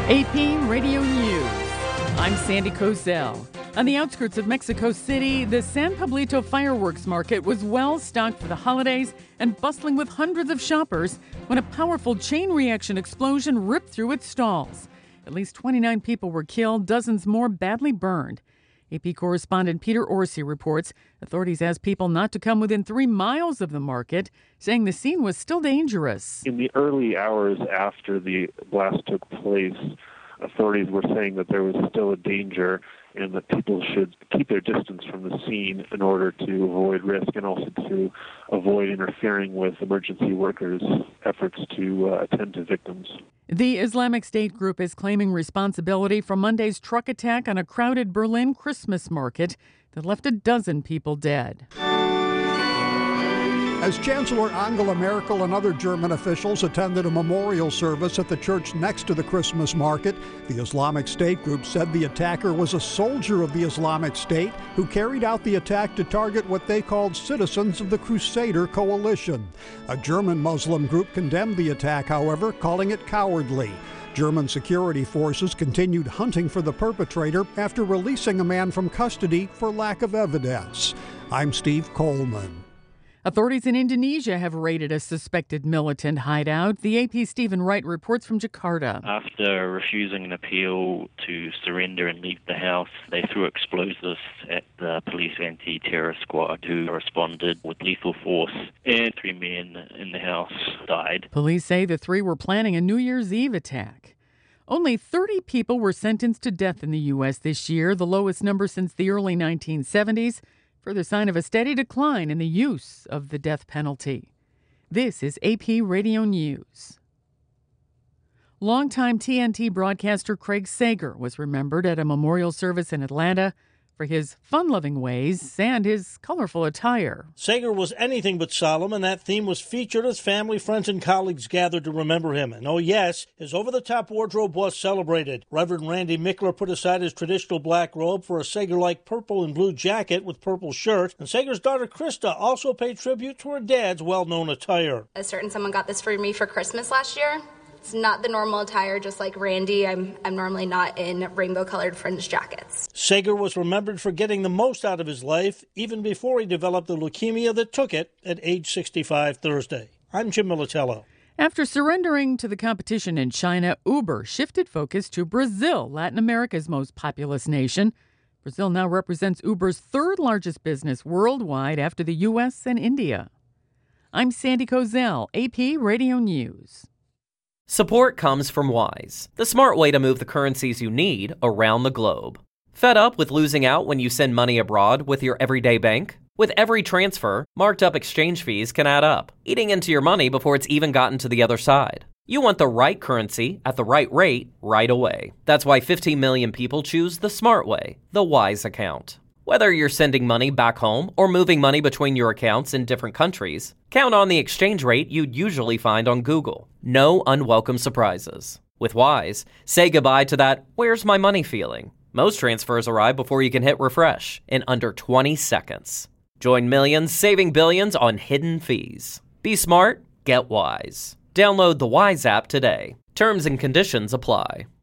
AP Radio News. I'm Sandy Kozel. On the outskirts of Mexico City, the San Pablito fireworks market was well stocked for the holidays and bustling with hundreds of shoppers when a powerful chain reaction explosion ripped through its stalls. At least 29 people were killed, dozens more badly burned. AP correspondent Peter Orsi reports authorities asked people not to come within 3 miles of the market, saying the scene was still dangerous. In the early hours after the blast took place, authorities were saying that there was still a danger and that people should keep their distance from the scene in order to avoid risk and also to avoid interfering with emergency workers' efforts to attend to victims. The Islamic State group is claiming responsibility for Monday's truck attack on a crowded Berlin Christmas market that left a dozen people dead. As Chancellor Angela Merkel and other German officials attended a memorial service at the church next to the Christmas market, the Islamic State group said the attacker was a soldier of the Islamic State who carried out the attack to target what they called citizens of the Crusader Coalition. A German Muslim group condemned the attack, however, calling it cowardly. German security forces continued hunting for the perpetrator after releasing a man from custody for lack of evidence. I'm Steve Coleman. Authorities in Indonesia have raided a suspected militant hideout. The AP's Stephen Wright reports from Jakarta. After refusing an appeal to surrender and leave the house, they threw explosives at the police anti-terror squad, who responded with lethal force, and 3 men in the house died. Police say the 3 were planning a New Year's Eve attack. Only 30 people were sentenced to death in the U.S. this year, the lowest number since the early 1970s. Further sign of a steady decline in the use of the death penalty. This is AP Radio News. Longtime TNT broadcaster Craig Sager was remembered at a memorial service in Atlanta for his fun-loving ways and his colorful attire. Sager was anything but solemn, and that theme was featured as family, friends, and colleagues gathered to remember him. And oh yes, his over-the-top wardrobe was celebrated. Reverend Randy Mickler put aside his traditional black robe for a Sager-like purple and blue jacket with purple shirt. And Sager's daughter Krista also paid tribute to her dad's well-known attire. A certain someone got this for me for Christmas last year. It's not the normal attire, just like Randy. I'm normally not in rainbow-colored fringe jackets. Sager was remembered for getting the most out of his life, even before he developed the leukemia that took it at age 65 Thursday. I'm Jim Militello. After surrendering to the competition in China, Uber shifted focus to Brazil, Latin America's most populous nation. Brazil now represents Uber's third largest business worldwide after the U.S. and India. I'm Sandy Kozel, AP Radio News. Support comes from Wise, the smart way to move the currencies you need around the globe. Fed up with losing out when you send money abroad with your everyday bank? With every transfer, marked up exchange fees can add up, eating into your money before it's even gotten to the other side. You want the right currency at the right rate right away. That's why 15 million people choose the smart way, the Wise account. Whether you're sending money back home or moving money between your accounts in different countries, count on the exchange rate you'd usually find on Google. No unwelcome surprises. With Wise, say goodbye to that "where's my money" feeling. Most transfers arrive before you can hit refresh in under 20 seconds. Join millions saving billions on hidden fees. Be smart, get Wise. Download the Wise app today. Terms and conditions apply.